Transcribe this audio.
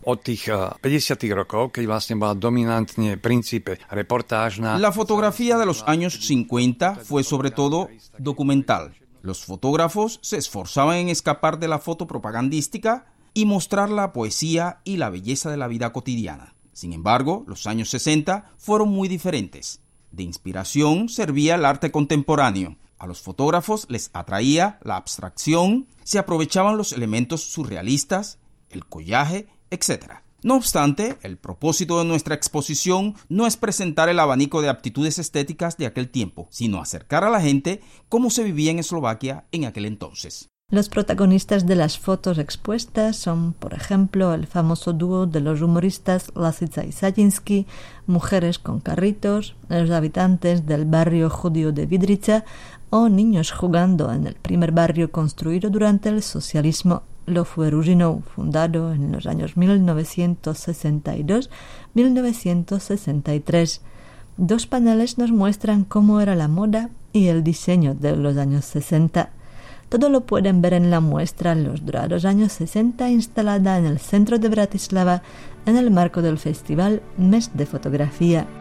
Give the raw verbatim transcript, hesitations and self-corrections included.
Od tých päťdesiatych rokov, keď vlastne bola dominantne princípe reportážna. La fotografía de los años cincuenta fue sobre todo documental. Los fotógrafos se esforzaban en escapar de la foto propagandística y mostrar la poesía y la belleza de la vida cotidiana. Sin embargo, los años sesenta fueron muy diferentes. De inspiración servía el arte contemporáneo. A los fotógrafos les atraía la abstracción, se aprovechaban los elementos surrealistas, el collaje, etcétera. No obstante, el propósito de nuestra exposición no es presentar el abanico de aptitudes estéticas de aquel tiempo, sino acercar a la gente cómo se vivía en Eslovaquia en aquel entonces. Los protagonistas de las fotos expuestas son, por ejemplo, el famoso dúo de los humoristas Lasica y Sajinsky, mujeres con carritos, los habitantes del barrio judío de Vidrica o niños jugando en el primer barrio construido durante el socialismo, lo fue Ružinov, fundado en los años mil novecientos sesenta y dos a mil novecientos sesenta y tres. Dos paneles nos muestran cómo era la moda y el diseño de los años sesenta. Todo lo pueden ver en la muestra Los Dorados años sesenta, instalada en el centro de Bratislava en el marco del festival Mes de Fotografía.